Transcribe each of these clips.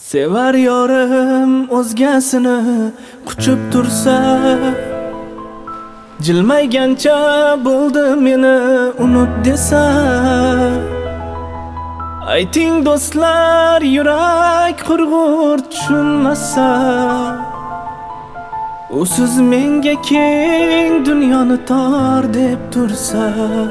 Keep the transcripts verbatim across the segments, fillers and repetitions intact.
Sevar yorim o'zgasini quchib tursa, jilmaygancha bo'ldi meni unut desa. Ayting do'stlar, yurak qurg'ur tushunmasa, usiz menga keng dunyoni tor deb tursa.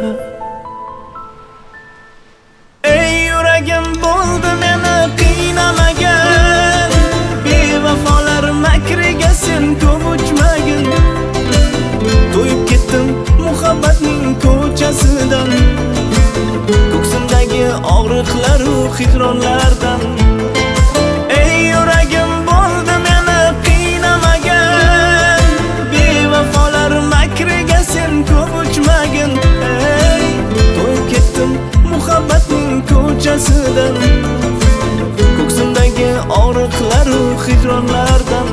Ey yuragim, bo'ldi meni qiynamagan, bevafolar makriga sen ko'p uchmagin. To'yib ketdim muhabbatning ko'chasidan, ko'ksimdagi og'riqlar u hijronlardan. Ey yuragim, bo'ldi meni qiynamagan, bevafolar makriga sen ko'p uchmagin. Ey, to'yib ketdim muhabbatning ko'chasidan, ko'ksimdagi og'riqlar u hijronlardan.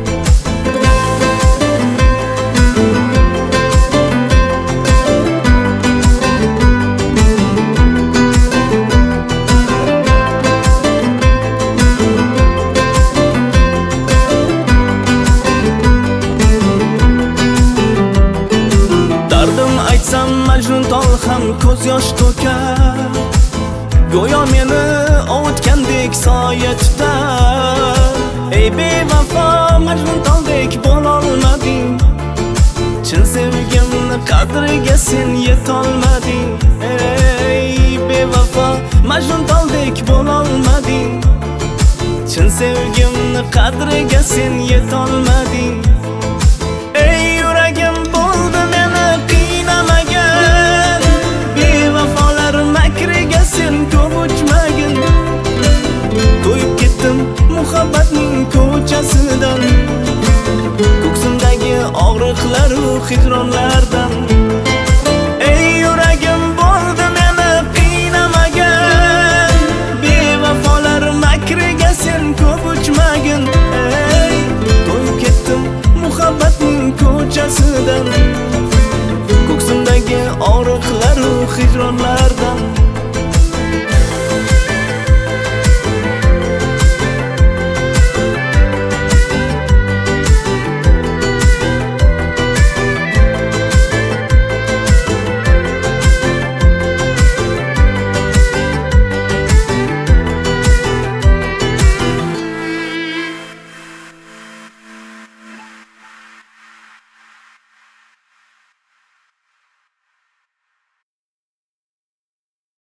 Majnun tol ham ko'z yosh to'kar, go'yo meni ovutgandek soya tutar. Ey bevafo Majnun toldek bo'lolmading, chin sevgimni qadriga sen yetolmading. Ey bevafo Majnun toldek bo'lolmading, chin sevgimni qadriga sen yetolmading. Ey yuragim, bo'ldi meni qiynamagan, bevafolar makriga sen ko'p uchmagin. To'yib ketdim muhabbatning ko'chasidan, ko'ksimdagi og'riqlar u hijronlardan.